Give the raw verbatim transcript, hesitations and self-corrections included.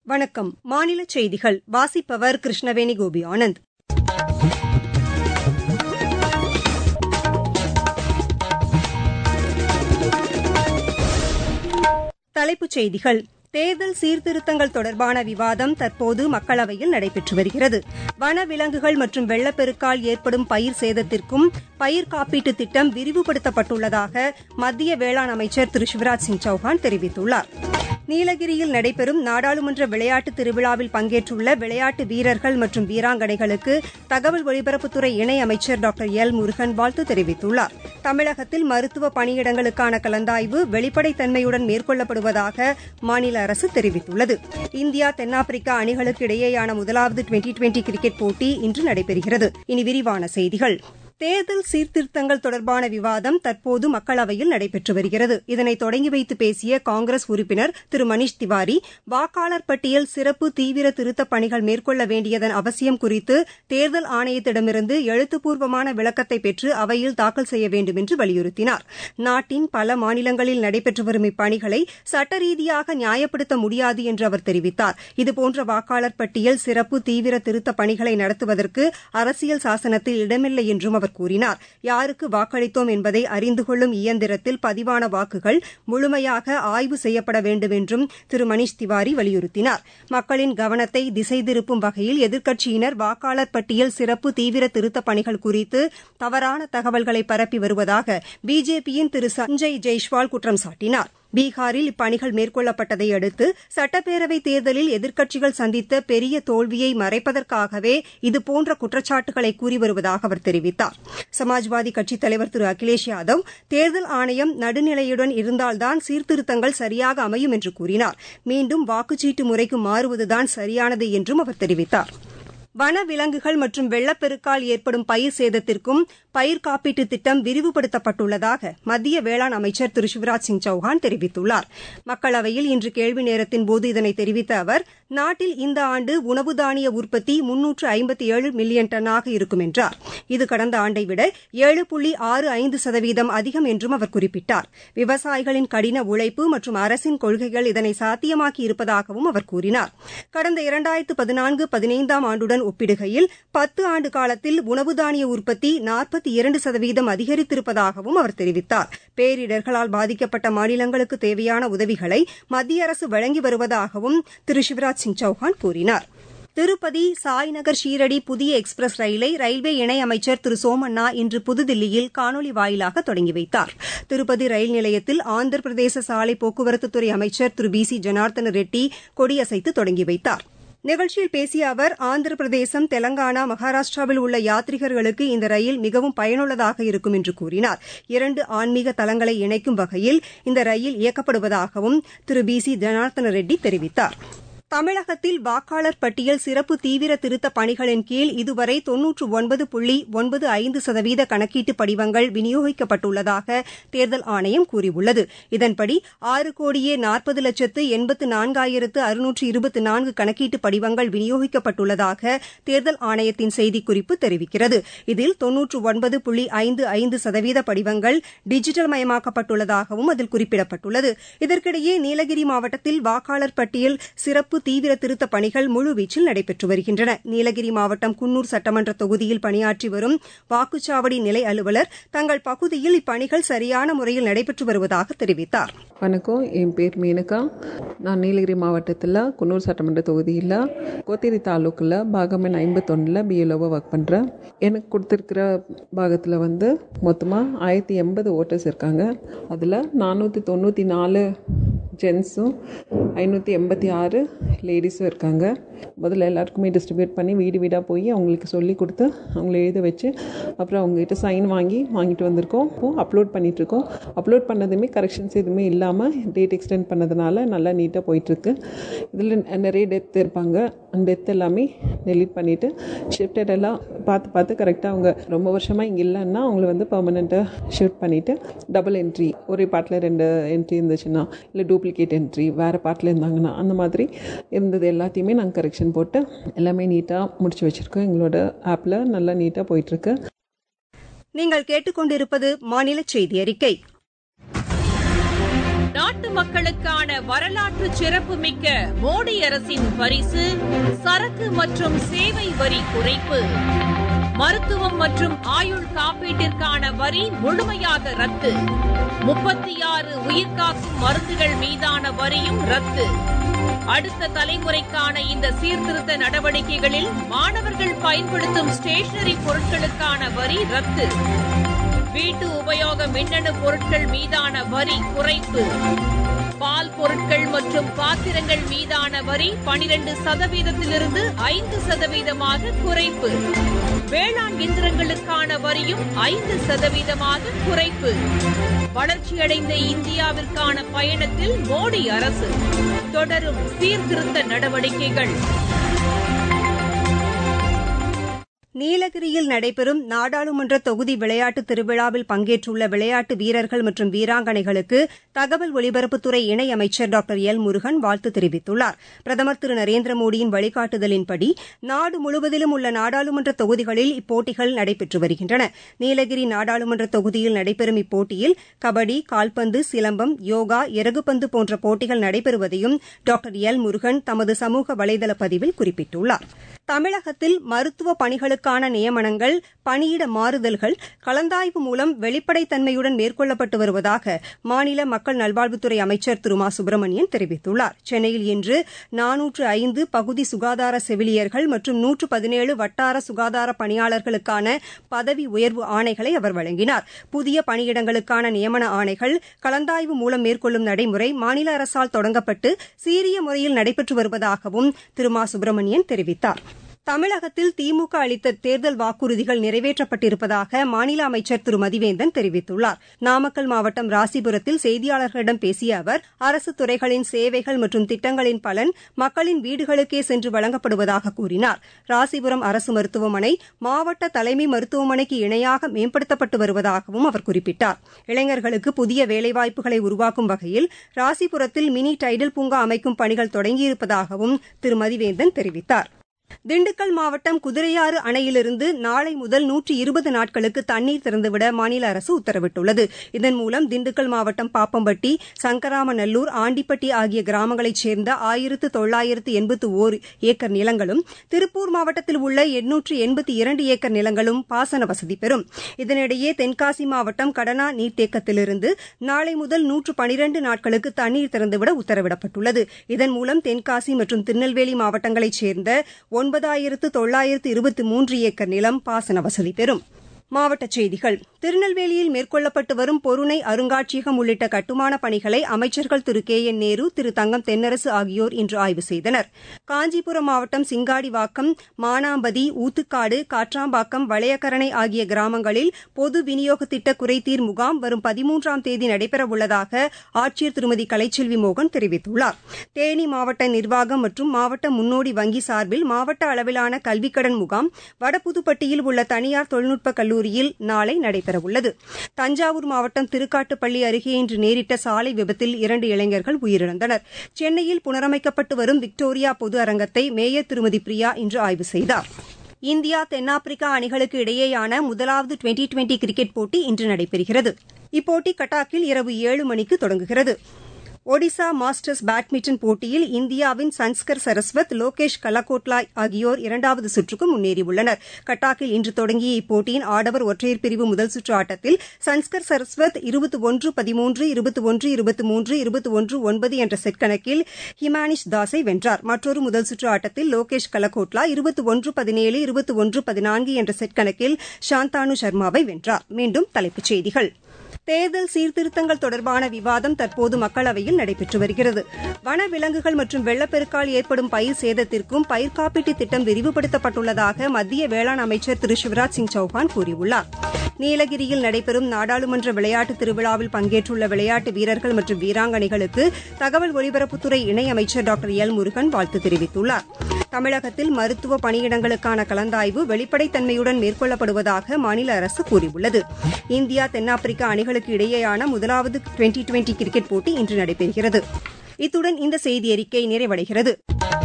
வணக்கம். மாநில செய்திகள் வாசிப்பவர் கிருஷ்ணவேணி கோபி ஆனந்த். தலைப்புச் செய்திகள். தேர்தல் சீர்திருத்தங்கள் தொடர்பான விவாதம் தற்போது மக்களவையில் நடைபெற்று வருகிறது. வனவிலங்குகள் மற்றும் வெள்ளப்பெருக்கால் ஏற்படும் பயிர் சேதத்திற்கும் பயிர் காப்பீட்டுத் திட்டம் விரிவுபடுத்தப்பட்டுள்ளதாக மத்திய வேளாண் அமைச்சர் திரு சிவராஜ் சிங் சௌஹான் தெரிவித்துள்ளார். நீலகிரியில் நடைபெறும் நாடாளுமன்ற விளையாட்டு திருவிழாவில் பங்கேற்றுள்ள விளையாட்டு வீரர்கள் மற்றும் வீராங்கனைகளுக்கு தகவல் ஒலிபரப்புத்துறை இணையமைச்சர் டாக்டர் எல் முருகன் வாழ்த்து தெரிவித்துள்ளார். தமிழகத்தில் மருத்துவ பணியிடங்களுக்கான கலந்தாய்வு வெளிப்படைத்தன்மையுடன் மேற்கொள்ளப்படுவதாக மாநில அரசு தெரிவித்துள்ளது. இந்தியா தென்னாப்பிரிக்கா அணிகளுக்கு இடையேயான முதலாவது டுவெண்டி டுவெண்டி கிரிக்கெட் போட்டி இன்று நடைபெறுகிறது. இனி விரிவான செய்திகள். தேர்தல் சீர்திருத்தங்கள் தொடர்பான விவாதம் தற்போது மக்களவையில் நடைபெற்று வருகிறது. இதனை தொடங்கி வைத்து பேசிய காங்கிரஸ் உறுப்பினர் திரு மணீஷ் திவாரி, வாக்காளர் பட்டியல் சிறப்பு தீவிர திருத்தப் பணிகள் மேற்கொள்ள வேண்டியதன் அவசியம் குறித்து தேர்தல் ஆணையத்திடமிருந்து எழுத்துப்பூர்வமான விளக்கத்தை பெற்று அவையில் தாக்கல் செய்ய வேண்டும் என்று வலியுறுத்தினார். நாட்டின் பல மாநிலங்களில் நடைபெற்று வரும் இப்பணிகளை சட்ட ரீதியாக நியாயப்படுத்த முடியாது என்று அவர் தெரிவித்தார். இதுபோன்ற வாக்காளர் பட்டியல் சிறப்பு தீவிர திருத்தப் பணிகளை நடத்துவதற்கு அரசியல் சாசனத்தில் இடமில்லை என்றும் அவர் கூறினார். யாருக்கு வாக்களித்தோம் என்பதை அறிந்து கொள்ளும் இயந்திரத்தில் பதிவான வாக்குகள் முழுமையாக ஆய்வு செய்யப்பட வேண்டும் என்றும் திரு மணீஷ் திவாரி வலியுறுத்தினார். மக்களின் கவனத்தை திசை திருப்பும் வகையில் எதிர்க்கட்சியினர் வாக்காளர் பட்டியல் சிறப்பு தீவிர திருத்தப் பணிகள் குறித்து தவறான தகவல்களை பரப்பி வருவதாக பிஜேபியின் திரு சஞ்சய் ஜெய்ஷ்வால் குற்றம் சாட்டினார். பீகாரில் இப்பணிகள் மேற்கொள்ளப்பட்டதை அடுத்து சட்டப்பேரவைத் தேர்தலில் எதிர்க்கட்சிகள் சந்தித்த பெரிய தோல்வியை மறைப்பதற்காகவே இதுபோன்ற குற்றச்சாட்டுகளை கூறி வருவதாக அவர் தெரிவித்தார். சமாஜ்வாதி கட்சித் தலைவர் திரு அகிலேஷ் யாதவ், தேர்தல் ஆணையம் நடுநிலையுடன் இருந்தால்தான் சீர்திருத்தங்கள் சரியாக அமையும் என்று கூறினார். மீண்டும் வாக்குச்சீட்டு முறைக்கு மாறுவதுதான் சரியானது என்றும் அவர் தெரிவித்தார். வனவிலங்குகள் மற்றும் வெள்ளப்பெருக்கால் ஏற்படும் பயிர் சேதத்திற்கும் பயிர் காப்பீட்டுத் திட்டம் விரிவுபடுத்தப்பட்டுள்ளதாக மத்திய வேளாண் அமைச்சர் திரு சிவராஜ் சிங் சௌஹான் தெரிவித்துள்ளார். மக்களவையில் இன்று கேள்வி நேரத்தின்போது இதனை தெரிவித்த அவர், நாட்டில் இந்த ஆண்டு உணவு தானிய உற்பத்தி முன்னூற்று ஐம்பத்தி ஏழு மில்லியன் டன்னாக இருக்கும் என்றார். இது கடந்த ஆண்டை விட ஏழு புள்ளி ஆறு ஐந்து சதவீதம் அதிகம் என்றும் அவர் குறிப்பிட்டார். விவசாயிகளின் கடின உழைப்பு மற்றும் அரசின் கொள்கைகள் இதனை சாத்தியமாக்கி இருப்பதாகவும் அவர் கூறினார். கடந்த இரண்டாயிரத்து பதினான்கு பதினைந்தாம் ஆண்டுடன் ஒப்பிடுகையில் பத்து ஆண்டு காலத்தில் உணவு தானிய உற்பத்தி நாற்பத்தி இரண்டு சதவீதம் அதிகரித்திருப்பதாகவும் அவர் தெரிவித்தார். பேரிடர்களால் பாதிக்கப்பட்ட மாநிலங்களுக்கு தேவையான உதவிகளை மத்திய அரசு வழங்கி வருவதாகவும் திரு சிவராஜ் சிங் சௌஹான் கூறினார். திருப்பதி சாய்நகர் ஷீரடி புதிய எக்ஸ்பிரஸ் ரயிலை ரயில்வே இணையமைச்சர் திரு சோமண்ணா இன்று புதுதில்லியில் காணொலி வாயிலாக தொடங்கி வைத்தார். திருப்பதி ரயில் நிலையத்தில் ஆந்திர பிரதேச சாலை போக்குவரத்துத்துறை அமைச்சர் திரு பி சி ஜனார்தன ரெட்டி கொடியசைத்து தொடங்கி வைத்தார். நிகழ்ச்சியில் பேசிய அவர், ஆந்திர பிரதேசம், தெலங்கானா, மகாராஷ்டிராவில் உள்ள யாத்ரிகர்களுக்கு இந்த ரயில் மிகவும் பயனுள்ளதாக இருக்கும் என்று கூறினார். இரண்டு ஆன்மீக தலங்களை இணைக்கும் வகையில் இந்த ரயில் இயக்கப்படுவதாகவும் திரு பி சி ஜனார்தன ரெட்டி தெரிவித்தார். தமிழகத்தில் வாக்காளர் பட்டியல் சிறப்பு தீவிர திருத்தப் பணிகளின் கீழ் இதுவரை தொன்னூற்று ஒன்பது புள்ளி ஒன்பது ஐந்து சதவீத கணக்கீட்டு படிவங்கள் விநியோகிக்கப்பட்டுள்ளதாக தேர்தல் ஆணையம் கூறியுள்ளது. இதன்படி ஆறு கோடியே நாற்பது லட்சத்து எண்பத்து நான்காயிரத்து அறுநூற்று இருபத்தி நான்கு கணக்கீட்டு படிவங்கள் விநியோகிக்கப்பட்டுள்ளதாக தேர்தல் ஆணையத்தின் செய்திக்குறிப்பு தெரிவிக்கிறது. இதில் தொன்னூற்று ஒன்பது புள்ளி ஐந்து ஐந்து சதவீத படிவங்கள் டிஜிட்டல் மயமாக்கப்பட்டுள்ளதாகவும் அதில் குறிப்பிடப்பட்டுள்ளது. இதற்கிடையே நீலகிரி மாவட்டத்தில் வாக்காளர் பட்டியல் சிறப்பு தீவிர திருத்தப் பணிகள் முழுவீச்சில் நடைபெற்று வருகின்றன. நீலகிரி மாவட்டம் குன்னூர் சட்டமன்ற தொகுதியில் பணியாற்றி வரும் வாக்குச்சாவடி நிலை அலுவலர் தங்கள் பகுதியில் இப்பணிகள் சரியான முறையில் நடைபெற்று வருவதாக தெரிவித்தார். வணக்கம், என் பேர் மேனகா. நான் நீலகிரி மாவட்டத்தில் குன்னூர் சட்டமன்ற தொகுதியில் கோத்தேரி தாலுக்கில் பாகமன் ஐம்பத்தொன்னில் பிஎல்ஓவை ஒர்க் பண்ணுறேன். எனக்கு கொடுத்துருக்கிற பாகத்தில் வந்து மொத்தமாக ஆயிரத்தி எண்பது ஓட்டர்ஸ் இருக்காங்க. அதில் நானூற்றி தொண்ணூற்றி நாலு ஜென்ஸும் ஐநூற்றி எண்பத்தி ஆறு லேடிஸும் இருக்காங்க. முதல்ல எல்லாருக்குமே டிஸ்ட்ரிபியூட் பண்ணி வீடு வீடாக போய் அவங்களுக்கு சொல்லி கொடுத்து அவங்கள எழுத வச்சு அப்புறம் அவங்ககிட்ட சைன் வாங்கி வாங்கிட்டு வந்திருக்கோம். இப்போது அப்லோட் பண்ணிகிட்ருக்கோம். அப்லோட் பண்ணதுமே கரெக்ஷன்ஸ் எதுவுமே இல்லாமல் டேட் எக்ஸ்டெண்ட் பண்ணதுனால நல்லா நீட்டாக போயிட்டுருக்கு. இதில் நிறைய டெத் இருப்பாங்க. அந்த டெத் எல்லாமே டெலீட் பண்ணிவிட்டு ஷிஃப்டட் எல்லாம் பார்த்து பார்த்து கரெக்டாக அவங்க ரொம்ப வருஷமாக இங்கே இல்லைன்னா அவங்கள வந்து பர்மனெண்ட்டாக ஷிஃப்ட் பண்ணிவிட்டு டபுள் என்ட்ரி, ஒரே பாட்டில் ரெண்டு என்ட்ரி இருந்துச்சுன்னா, இல்லை டூப்ளிகேட் என்ட்ரி வேறு பாட்டில் இருந்தாங்கன்னா அந்த மாதிரி இருந்தது எல்லாத்தையுமே நாங்கள் கரெக்ஷன் போட்டு எல்லாமே நீட்டாக முடிச்சு வச்சுருக்கோம். எங்களோட ஆப்பில் நல்லா நீட்டாக போயிட்டுருக்கு. நீங்கள் கேட்டுக்கொண்டிருப்பது மாநில செய்தி அறிக்கை. நாட்டு மக்களுக்கான வரலாற்று சிறப்புமிக்க மோடி அரசின் பரிசு சரக்கு மற்றும் சேவை வரி குறைப்பு. மருத்துவம் மற்றும் ஆயுள் காப்பீட்டிற்கான வரி முழுமையாக ரத்து. முப்பத்தி ஆறு உயிர்காக்கும் மருந்துகள் மீதான வரியும் ரத்து. அடுத்த தலைமுறைக்கான இந்த சீர்திருத்த நடவடிக்கைகளில் மாணவர்கள் பயன்படுத்தும் ஸ்டேஷனரி பொருட்களுக்கான வரி ரத்து. வீட்டு உபயோக மின்னணு பொருட்கள் மீதான வரி குறைப்பு. பால் பொருட்கள் மற்றும் பாத்திரங்கள் மீதான வரி பனிரண்டு சதவீதத்திலிருந்து ஐந்து சதவீதமாக குறைப்பு. வேளாண் இயந்திரங்களுக்கான வரியும் ஐந்து சதவீதமாக குறைப்பு. வளர்ச்சியடைந்த இந்தியாவிற்கான பயணத்தில் மோடி அரசு தொடரும் சீர்திருத்த நடவடிக்கைகள். நீலகிரியில் நடைபெறும் நாடாளுமன்ற தொகுதி விளையாட்டு திருவிழாவில் பங்கேற்றுள்ள விளையாட்டு வீரர்கள் மற்றும் வீராங்கனைகளுக்கு தகவல் ஒலிபரப்புத்துறை இணையமைச்சர் டாக்டர் எல் முருகன் வாழ்த்து தெரிவித்துள்ளார். பிரதமர் திரு நரேந்திர மோடியின் வழிகாட்டுதலின்படி நாடு முழுவதிலும் உள்ள நாடாளுமன்ற தொகுதிகளில் இப்போட்டிகள் நடைபெற்று வருகின்றன. நீலகிரி நாடாளுமன்ற தொகுதியில் நடைபெறும் இப்போட்டியில் கபடி, கால்பந்து, சிலம்பம், யோகா, இறகுப்பந்து போன்ற போட்டிகள் நடைபெறுவதையும் டாக்டர் எல் முருகன் தமது சமூக வலைதள பதிவில் குறிப்பிட்டுள்ளார். தமிழகத்தில் மருத்துவ பணிகளுக்கான நியமனங்கள், பணியிட மாறுதல்கள் கலந்தாய்வு மூலம் வெளிப்படைத்தன்மையுடன் மேற்கொள்ளப்பட்டு வருவதாக மாநில மக்கள் நல்வாழ்வுத்துறை அமைச்சர் திரு மா சுப்பிரமணியன் தெரிவித்துள்ளார். சென்னையில் இன்று நானூற்று ஐந்து பகுதி சுகாதார செவிலியர்கள் மற்றும் நூற்று பதினேழு வட்டார சுகாதார பணியாளர்களுக்கான பதவி உயர்வு ஆணைகளை அவர் வழங்கினார். புதிய பணியிடங்களுக்கான நியமன ஆணைகள் கலந்தாய்வு மூலம் மேற்கொள்ளும் நடைமுறை மாநில அரசால் தொடங்கப்பட்டு சீரிய முறையில் நடைபெற்று வருவதாகவும் திரு மா சுப்பிரமணியன் தெரிவித்தார். தமிழகத்தில் திமுக அளித்த தேர்தல் வாக்குறுதிகள் நிறைவேற்றப்பட்டிருப்பதாக மாநில அமைச்சர் திரு மதிவேந்தன் தெரிவித்துள்ளார். நாமக்கல் மாவட்டம் ராசிபுரத்தில் செய்தியாளர்களிடம் பேசிய அவர், அரசு துறைகளின் சேவைகள் மற்றும் திட்டங்களின் பலன் மக்களின் வீடுகளுக்கே சென்று வழங்கப்படுவதாக கூறினார். ராசிபுரம் அரசு மருத்துவமனை மாவட்ட தலைமை மருத்துவமனைக்கு இணையாக மேம்படுத்தப்பட்டு வருவதாகவும் அவர் குறிப்பிட்டார். இளைஞர்களுக்கு புதிய வேலைவாய்ப்புகளை உருவாக்கும் வகையில் ராசிபுரத்தில் மினி டைடல் பூங்கா அமைக்கும் பணிகள் தொடங்கியிருப்பதாகவும் திரு மதிவேந்தன் தெரிவித்தார். திண்டுக்கல் மாவட்டம் குதிரையாறு அணையிலிருந்து நாளை முதல் நூற்றி இருபது நாட்களுக்கு தண்ணீர் திறந்துவிட மாநில அரசு உத்தரவிட்டுள்ளது. இதன் மூலம் திண்டுக்கல் மாவட்டம் பாப்பம்பட்டி, சங்கராமநல்லூர், ஆண்டிப்பட்டி ஆகிய கிராமங்களைச் சேர்ந்த ஆயிரத்து தொள்ளாயிரத்து எண்பத்து ஓரு ஏக்கர் நிலங்களும், திருப்பூர் மாவட்டத்தில் உள்ள எண்ணூற்று எண்பத்தி இரண்டு ஏக்கர் நிலங்களும் பாசன வசதி பெறும். இதனிடையே தென்காசி மாவட்டம் கடனா நீர்த்தேக்கத்திலிருந்து நாளை முதல் நூற்று பனிரண்டு நாட்களுக்கு தண்ணீர் திறந்துவிட உத்தரவிடப்பட்டுள்ளது. இதன் மூலம் தென்காசி மற்றும் திருநெல்வேலி மாவட்டங்களைச் சேர்ந்த ஒன்பதாயிரத்து தொள்ளாயிரத்து இருபத்தி மூன்று ஏக்கர் நிலம் பாசன வசதி பெறும். மாவட்டச் செய்திகள். திருநெல்வேலியில் மேற்கொள்ளப்பட்டு வரும் பொருணை அருங்காட்சியகம் உள்ளிட்ட கட்டுமானப் பணிகளை அமைச்சர்கள் திரு கே என் நேரு, திரு தங்கம் தென்னரசு ஆகியோர் இன்று ஆய்வு செய்தனர். காஞ்சிபுரம் மாவட்டம் சிங்காடிவாக்கம், மானாம்பதி, ஊத்துக்காடு, காட்ராம்பாக்கம், வளையக்கரணை ஆகிய கிராமங்களில் பொது விநியோக திட்ட குறைதீர் முகாம் வரும் பதிமூன்றாம் தேதி நடைபெறவுள்ளதாக ஆட்சியர் திருமதி கலைச்செல்வி மோகன் தெரிவித்துள்ளார். தேனி மாவட்ட நிர்வாகம் மற்றும் மாவட்ட முன்னோடி வங்கி சார்பில் மாவட்ட அளவிலான கல்விக்கடன் முகாம் வடபுதுப்பட்டியில் உள்ள தனியார் தொழில்நுட்ப கல்லூரி நாளை நடைபெறவுள்ளது. தஞ்சாவூர் மாவட்டம் திருக்காட்டுப்பள்ளி அருகே இன்று நேரிட்ட சாலை விபத்தில் இரண்டு இளைஞர்கள் உயிரிழந்தனர். சென்னையில் புனரமைக்கப்பட்டு வரும் விக்டோரியா பொது அரங்கத்தை மேயர் திருமதி பிரியா இன்று ஆய்வு செய்தார். இந்தியா தென்னாப்பிரிக்கா அணிகளுக்கு இடையேயான முதலாவது டுவெண்டி டுவெண்டி கிரிக்கெட் போட்டி இன்று நடைபெறுகிறது. இப்போட்டி கட்டாக்கில் இரவு ஏழு மணிக்கு தொடங்குகிறது. ஒடிசா மாஸ்டர்ஸ் பேட்மிண்டன் போட்டியில் இந்தியாவின் சன்ஸ்கர் சரஸ்வத், லோகேஷ் கலகோட்லா ஆகியோர் இரண்டாவது சுற்றுக்கு முன்னேறியுள்ளனர். கட்டாக்கில் இன்று தொடங்கிய இப்போட்டியின் ஆடவர் ஒற்றையர் பிரிவு முதல் சுற்று ஆட்டத்தில் சன்ஸ்கர் சரஸ்வத் இருபத்தி ஒன்று பதிமூன்று, இருபத்தி ஒன்று இருபத்தி மூன்று, இருபத்தி ஒன்று ஒன்பது என்ற செட் கணக்கில் ஹிமானிஷ் தாஸை வென்றார். மற்றொரு முதல் சுற்று ஆட்டத்தில் லோகேஷ் கலகோட்லா இருபத்தி ஒன்று பதினேழு, இருபத்தி ஒன்று பதினான்கு என்ற செட் கணக்கில் சாந்தானு சர்மாவை வென்றார். மீண்டும் தலைப்புச் செய்திகள். தேர்தல் சீர்திருத்தங்கள் தொடர்பான விவாதம் தற்போது மக்களவையில் நடைபெற்று வருகிறது. வனவிலங்குகள் மற்றும் வெள்ளப்பெருக்கால் ஏற்படும் பயிர் சேதத்திற்கும் பயிர் காப்பீட்டு திட்டம் விரிவுபடுத்தப்பட்டுள்ளதாக மத்திய வேளாண் அமைச்சர் திரு சிவராஜ் சிங் சௌஹான் கூறியுள்ளார். நீலகிரியில் நடைபெறும் நாடாளுமன்ற விளையாட்டு திருவிழாவில் பங்கேற்றுள்ள விளையாட்டு வீரர்கள் மற்றும் வீராங்கனைகளுக்கு தகவல் ஒலிபரப்புத்துறை இணையமைச்சர் டாக்டர் எல் முருகன் வாழ்த்து தெரிவித்துள்ளார். தமிழகத்தில் மருத்துவ பணியிடங்களுக்கான கலந்தாய்வு வெளிப்படைத்தன்மையுடன் மேற்கொள்ளப்படுவதாக மாநில அரசு கூறியுள்ளது. இந்தியா தென்னாப்பிரிக்கா அணிகளுக்கு இடையேயான முதலாவது டுவெண்டி டுவெண்டி கிரிக்கெட் போட்டி இன்று நடைபெறுகிறது. இத்துடன் இந்த செய்தியறிக்கை நிறைவடைகிறது.